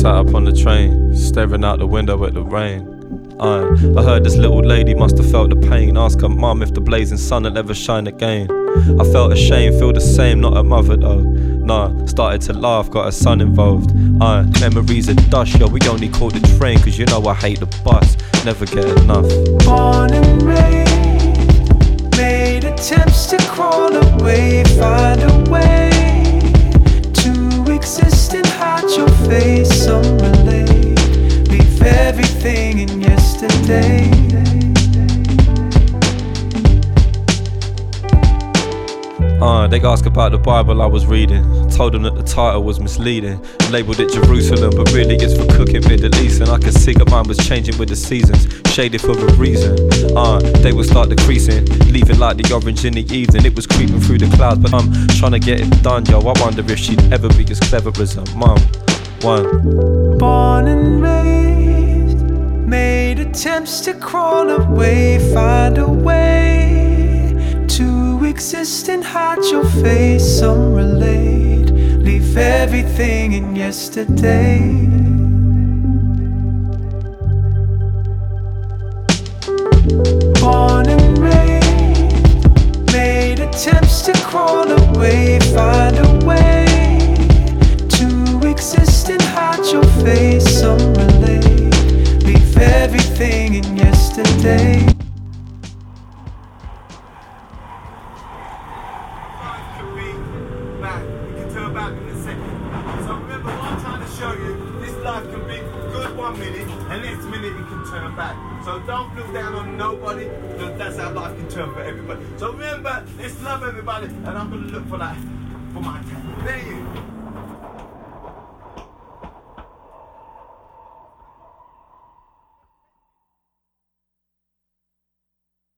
sat up on the train, staring out the window at the rain. I heard this little lady must have felt the pain. Ask her mum if the blazing sun will ever shine again. I felt ashamed, feel the same, not her mother though. Nah, started to laugh, got her son involved. Memories of dust, yo, we only caught the train, cause you know I hate the bus, never get enough. Born and raised, made attempts to crawl away, find a way to exist and hide your face. Some relate, leave everything in yesterday. They asked about the Bible I was reading. Told them that the title was misleading. Labelled it Jerusalem, but really it's for cooking Middle East. And I could see that mine was changing with the seasons, shaded for a reason. They would start decreasing, leaving like the orange in the evening. It was creeping through the clouds, but I'm trying to get it done, yo. I wonder if she'd ever be as clever as her mum. Born and raised, made attempts to crawl away, find a way to exist and hide your face. Some relate, leave everything in yesterday. Born and raised, made attempts to crawl away, find a way to exist and hide your face. Some relate, leave everything in yesterday. So don't look down on nobody, because that's how life can turn for everybody. So remember, let's love everybody, and I'm gonna look for that for my time. There you go.